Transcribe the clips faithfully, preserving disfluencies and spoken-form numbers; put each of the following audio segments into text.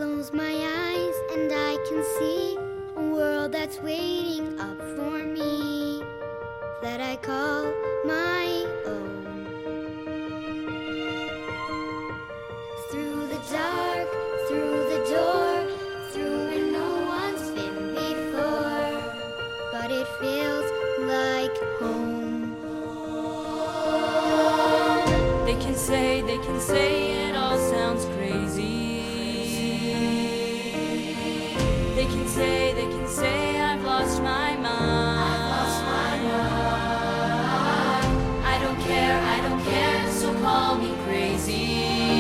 close my eyes and I can see a world that's waiting up for me, that I call my own. Through the dark, through the door, through where no one's been before, but it feels like home. They can say, they can say it all sounds crazy. They can say, they can say I've lost my mind. I've lost my mind. I don't care, I don't care, so call me crazy.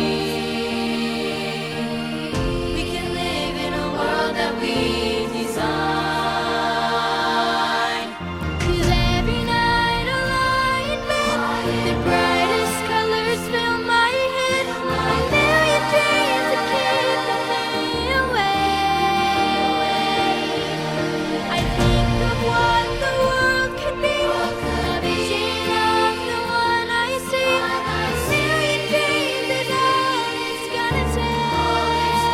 We can live in a world that we design. 'Cause every night I lie in bed, the brightest colors fill my head. A million dreams that keep me awake. I think of what the world could be, a vision of the one I see. A million dreams is all it's gonna take.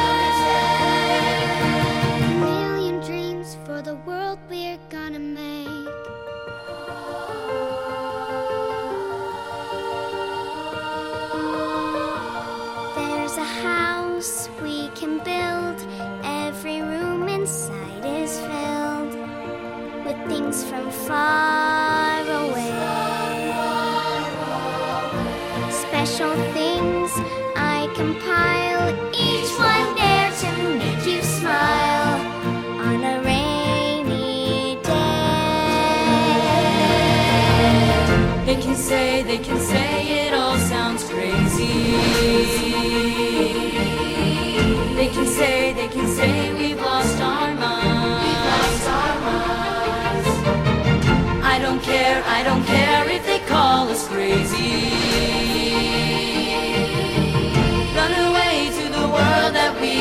A million dreams for the world we're gonna make. There's a house we can build. Every room inside is filled with things from far away. Special things I compile, each one there to make you smile on a rainy day. They can say, they can say it all sounds crazy. They can say, they can say we've lost our minds. We've lost our minds. I don't care, I don't care if they call us crazy. Run away to the world that we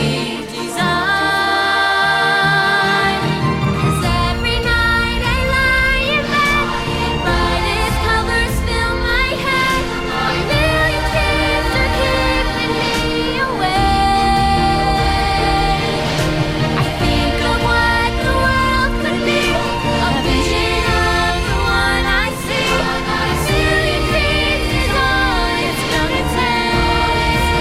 design. 'Cause every night I lie in bed, the brightest colors fill my head. A million dreams are keeping me awake. I think of what the world could be, a vision of the one I see. A million dreams is all it's gonna take.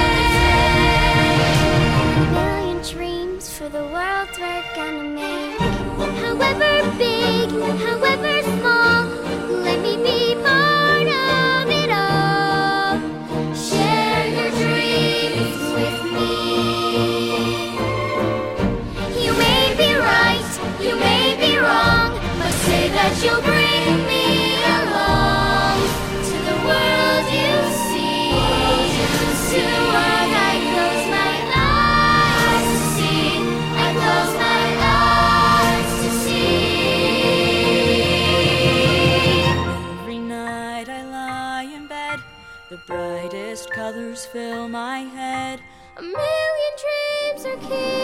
A million dreams for the world we're gonna make. However big, however small, let me be part of it all. Share your dreams with me. You may be right, you may be wrong, but say that you'll bring me along to the world you see, to the world I close my eyes to see. I close my eyes to see. Every night I lie in bed, the brightest colors fill my head. A million dreams are keeping